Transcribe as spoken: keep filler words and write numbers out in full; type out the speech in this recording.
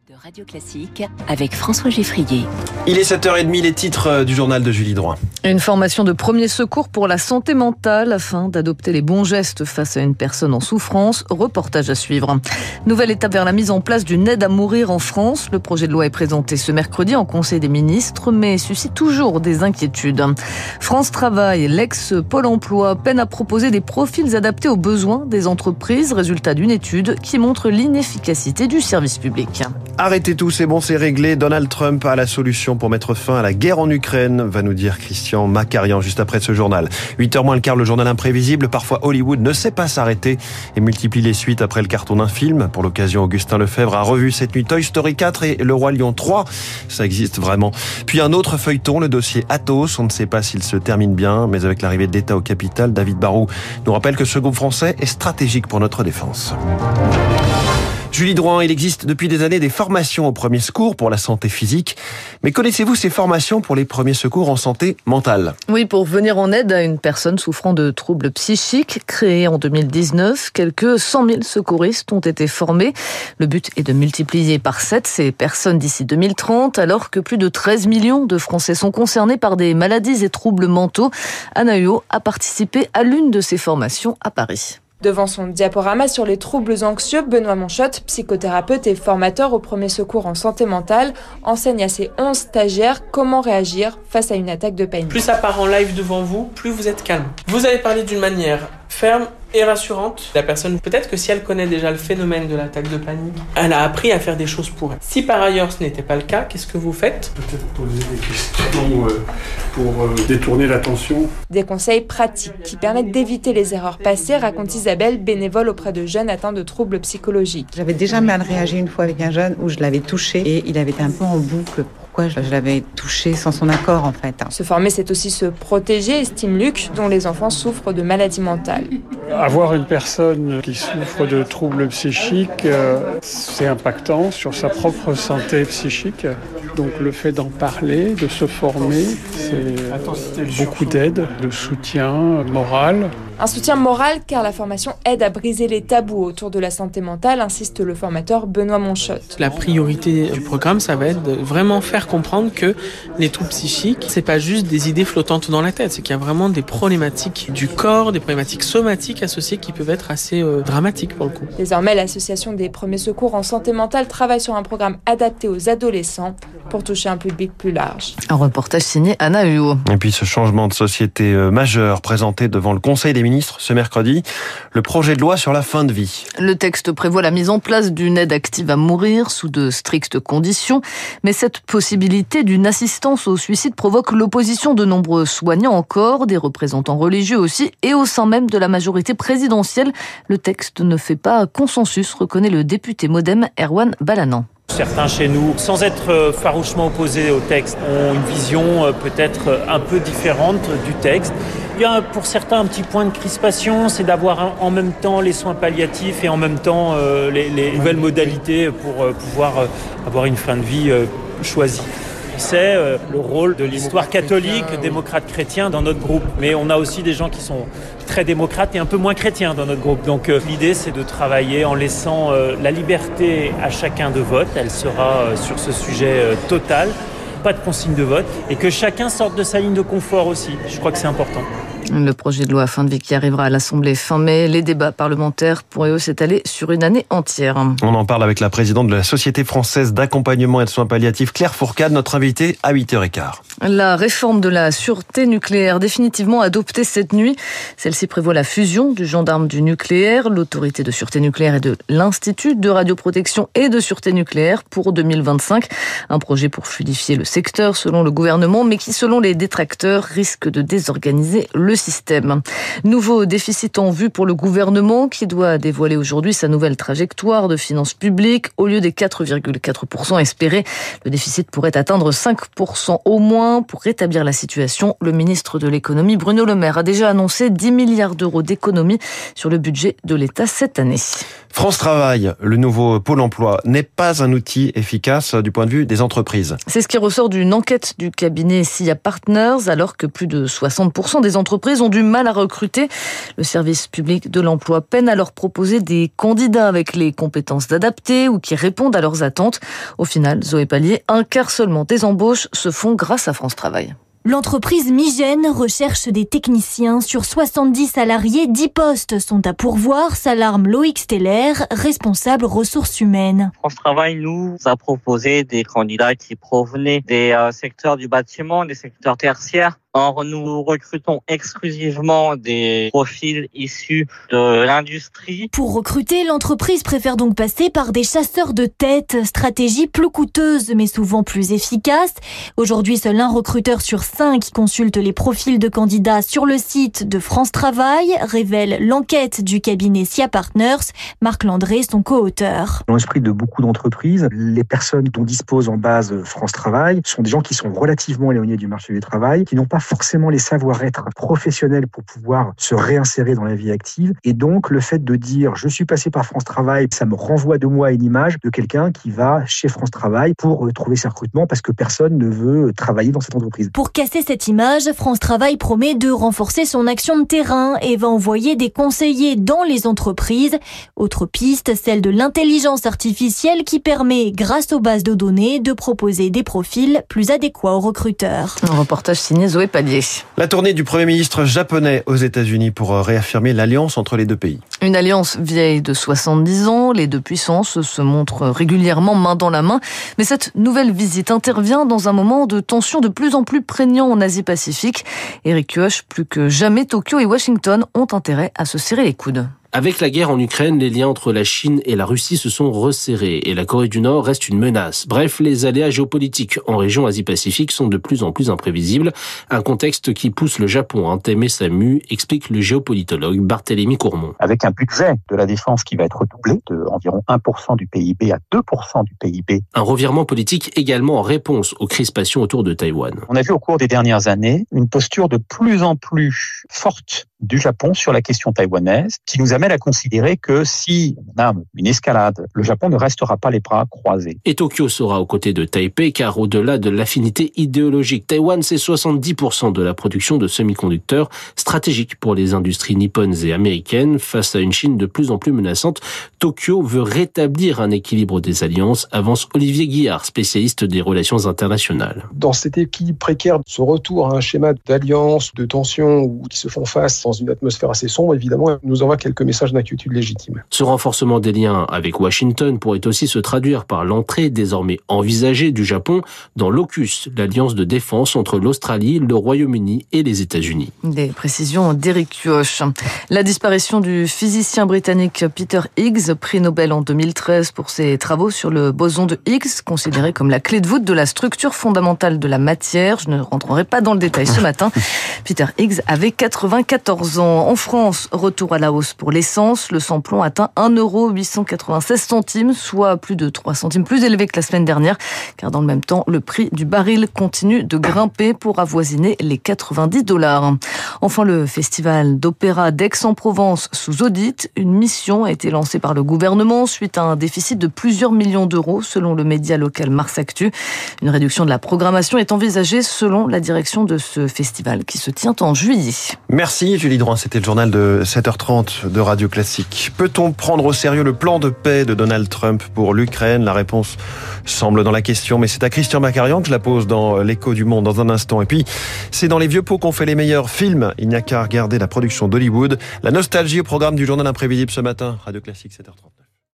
De Radio Classique avec François Geffrier. Il est sept heures trente, les titres du journal de Julie Drouin. Une formation de premier secours pour la santé mentale afin d'adopter les bons gestes face à une personne en souffrance. Reportage à suivre. Nouvelle étape vers la mise en place d'une aide à mourir en France. Le projet de loi est présenté ce mercredi en Conseil des ministres, mais suscite toujours des inquiétudes. France Travail, l'ex-Pôle emploi, peine à proposer des profils adaptés aux besoins des entreprises. Résultat d'une étude qui montre l'inefficacité du service public. Arrêtez tout, c'est bon, c'est réglé. Donald Trump a la solution pour mettre fin à la guerre en Ukraine, va nous dire Christian Macarian juste après ce journal. huit heures moins le quart, le journal imprévisible. Parfois Hollywood ne sait pas s'arrêter et multiplie les suites après le carton d'un film. Pour l'occasion, Augustin Lefebvre a revu cette nuit Toy Story quatre et Le Roi Lion trois. Ça existe vraiment. Puis un autre feuilleton, le dossier Atos. On ne sait pas s'il se termine bien, mais avec l'arrivée de l'État au capital, David Barrault nous rappelle que ce groupe français est stratégique pour notre défense. Julie Drouin, il existe depuis des années des formations au premier secours pour la santé physique. Mais connaissez-vous ces formations pour les premiers secours en santé mentale ? Oui, pour venir en aide à une personne souffrant de troubles psychiques. Créée en deux mille dix-neuf, quelques cent mille secouristes ont été formés. Le but est de multiplier par sept ces personnes d'ici deux mille trente, alors que plus de treize millions de Français sont concernés par des maladies et troubles mentaux. Anna Huot a participé à l'une de ces formations à Paris. Devant son diaporama sur les troubles anxieux, Benoît Monchotte, psychothérapeute et formateur au premier secours en santé mentale, enseigne à ses onze stagiaires comment réagir face à une attaque de panique. Plus ça part en live devant vous, plus vous êtes calme. Vous allez parler d'une manière ferme et rassurante. La personne, peut-être que si elle connaît déjà le phénomène de l'attaque de panique, elle a appris à faire des choses pour elle. Si par ailleurs ce n'était pas le cas, qu'est-ce que vous faites ? Peut-être poser des questions euh, pour euh, détourner l'attention. Des conseils pratiques qui permettent d'éviter les erreurs passées, raconte Isabelle, bénévole auprès de jeunes atteints de troubles psychologiques. J'avais déjà mal réagi une fois avec un jeune où je l'avais touché et il avait été un peu en boucle. Pourquoi je l'avais touché sans son accord en fait. Se former, c'est aussi se protéger, estime Luc, dont les enfants souffrent de maladies mentales. Avoir une personne qui souffre de troubles psychiques, euh, c'est impactant sur sa propre santé psychique. Donc le fait d'en parler, de se former, c'est beaucoup d'aide, de soutien moral. Un soutien moral car la formation aide à briser les tabous autour de la santé mentale, insiste le formateur Benoît Monchotte. La priorité du programme, ça va être de vraiment faire comprendre que les troubles psychiques, c'est pas juste des idées flottantes dans la tête, c'est qu'il y a vraiment des problématiques du corps, des problématiques somatiques associées qui peuvent être assez euh, dramatiques pour le coup. Désormais, l'association des premiers secours en santé mentale travaille sur un programme adapté aux adolescents pour toucher un public plus large. Un reportage signé Anna Huot. Et puis ce changement de société majeur présenté devant le Conseil des ministres ce mercredi, le projet de loi sur la fin de vie. Le texte prévoit la mise en place d'une aide active à mourir sous de strictes conditions, mais cette possibilité d'une assistance au suicide provoque l'opposition de nombreux soignants encore, des représentants religieux aussi, et au sein même de la majorité présidentielle. Le texte ne fait pas consensus, reconnaît le député Modem Erwan Balanan. Certains chez nous, sans être farouchement opposés au texte, ont une vision peut-être un peu différente du texte. Il y a pour certains un petit point de crispation, c'est d'avoir en même temps les soins palliatifs et en même temps euh, les, les nouvelles modalités pour euh, pouvoir euh, avoir une fin de vie euh, choisie. C'est euh, le rôle de l'histoire catholique, démocrate chrétien dans notre groupe. Mais on a aussi des gens qui sont très démocrates et un peu moins chrétiens dans notre groupe. Donc euh, l'idée, c'est de travailler en laissant euh, la liberté à chacun de vote. Elle sera euh, sur ce sujet euh, total, pas de consigne de vote. Et que chacun sorte de sa ligne de confort aussi. Je crois que c'est important. Le projet de loi fin de vie qui arrivera à l'Assemblée fin mai. Les débats parlementaires pourraient s'étaler sur une année entière. On en parle avec la présidente de la Société française d'accompagnement et de soins palliatifs, Claire Fourcade, notre invitée à huit heures quinze. La réforme de la sûreté nucléaire définitivement adoptée cette nuit. Celle-ci prévoit la fusion du gendarme du nucléaire, l'autorité de sûreté nucléaire et de l'Institut de radioprotection et de sûreté nucléaire pour deux mille vingt-cinq. Un projet pour fluidifier le secteur selon le gouvernement, mais qui selon les détracteurs risque de désorganiser le système. Nouveau déficit en vue pour le gouvernement qui doit dévoiler aujourd'hui sa nouvelle trajectoire de finances publiques. Au lieu des quatre virgule quatre pour cent espérés, le déficit pourrait atteindre cinq pour cent au moins. Pour rétablir la situation, le ministre de l'économie Bruno Le Maire a déjà annoncé dix milliards d'euros d'économies sur le budget de l'État cette année. France Travail, le nouveau pôle emploi, n'est pas un outil efficace du point de vue des entreprises. C'est ce qui ressort d'une enquête du cabinet S I A Partners, alors que plus de soixante pour cent des entreprises entreprises ont du mal à recruter. Le service public de l'emploi peine à leur proposer des candidats avec les compétences adaptées ou qui répondent à leurs attentes. Au final, Zoé Pallier, un quart seulement des embauches se font grâce à France Travail. L'entreprise Migène recherche des techniciens. Sur soixante-dix salariés, dix postes sont à pourvoir, s'alarme Loïc Steller, responsable ressources humaines. France Travail nous a proposé des candidats qui provenaient des euh, secteurs du bâtiment, des secteurs tertiaires. Or, nous recrutons exclusivement des profils issus de l'industrie. Pour recruter, l'entreprise préfère donc passer par des chasseurs de tête. Stratégie plus coûteuse, mais souvent plus efficace. Aujourd'hui, seul un recruteur sur cinq consulte les profils de candidats sur le site de France Travail, révèle l'enquête du cabinet S I A Partners. Marc Landré, son co-auteur. Dans l'esprit de beaucoup d'entreprises, les personnes dont dispose en base France Travail sont des gens qui sont relativement éloignés du marché du travail, qui n'ont pas forcément les savoir-être professionnels pour pouvoir se réinsérer dans la vie active. Et donc, le fait de dire « je suis passé par France Travail », ça me renvoie de moi à une image de quelqu'un qui va chez France Travail pour trouver ses recrutements parce que personne ne veut travailler dans cette entreprise. Pour casser cette image, France Travail promet de renforcer son action de terrain et va envoyer des conseillers dans les entreprises. Autre piste, celle de l'intelligence artificielle qui permet, grâce aux bases de données, de proposer des profils plus adéquats aux recruteurs. Un reportage signé Zoé Pallier. La tournée du Premier ministre japonais aux États-Unis pour réaffirmer l'alliance entre les deux pays. Une alliance vieille de soixante-dix ans, les deux puissances se montrent régulièrement main dans la main. Mais cette nouvelle visite intervient dans un moment de tension de plus en plus prégnant en Asie-Pacifique. Éric Kioch, plus que jamais, Tokyo et Washington ont intérêt à se serrer les coudes. Avec la guerre en Ukraine, les liens entre la Chine et la Russie se sont resserrés et la Corée du Nord reste une menace. Bref, les aléas géopolitiques en région Asie-Pacifique sont de plus en plus imprévisibles. Un contexte qui pousse le Japon à entamer sa mue, explique le géopolitologue Barthélémy Courmont. Avec un budget de la défense qui va être doublé de environ un pour cent du P I B à deux pour cent du P I B. Un revirement politique également en réponse aux crispations autour de Taïwan. On a vu au cours des dernières années une posture de plus en plus forte du Japon sur la question taïwanaise, qui nous amène à considérer que si on a une escalade, le Japon ne restera pas les bras croisés. Et Tokyo sera aux côtés de Taipei, car au-delà de l'affinité idéologique, Taïwan, c'est soixante-dix pour cent de la production de semi-conducteurs stratégiques pour les industries nippones et américaines. Face à une Chine de plus en plus menaçante, Tokyo veut rétablir un équilibre des alliances, avance Olivier Guillard, spécialiste des relations internationales. Dans cet équilibre précaire, ce retour à un schéma d'alliance, de tension, ou qui se font face dans une atmosphère assez sombre, évidemment, nous envoie quelques messages d'inquiétude légitimes. Ce renforcement des liens avec Washington pourrait aussi se traduire par l'entrée désormais envisagée du Japon dans l'AUKUS, l'alliance de défense entre l'Australie, le Royaume-Uni et les États-Unis. Des précisions d'Éric Kioch. La disparition du physicien britannique Peter Higgs, prix Nobel en deux mille treize pour ses travaux sur le boson de Higgs, considéré comme la clé de voûte de la structure fondamentale de la matière. Je ne rentrerai pas dans le détail ce matin. Peter Higgs avait quatre-vingt-quatorze ans. En France, retour à la hausse pour l'essence. Le samplon atteint un euro huit cent quatre-vingt-seize centimes, soit plus de trois centimes plus élevé que la semaine dernière, car dans le même temps, le prix du baril continue de grimper pour avoisiner les quatre-vingt-dix dollars. Enfin, le festival d'opéra d'Aix-en-Provence sous audit. Une mission a été lancée par le gouvernement suite à un déficit de plusieurs millions d'euros, selon le média local Mars Actu. Une réduction de la programmation est envisagée selon la direction de ce festival qui se tient en juillet. Merci Julie Drouin, c'était le journal de sept heures trente de Radio Classique. Peut-on prendre au sérieux le plan de paix de Donald Trump pour l'Ukraine ? La réponse semble dans la question, mais c'est à Christian Macarian que je la pose dans l'Écho du Monde dans un instant. Et puis, c'est dans les vieux pots qu'on fait les meilleurs films. Il n'y a qu'à regarder la production d'Hollywood. La nostalgie au programme du journal imprévisible ce matin. Radio Classique, sept heures trente-neuf.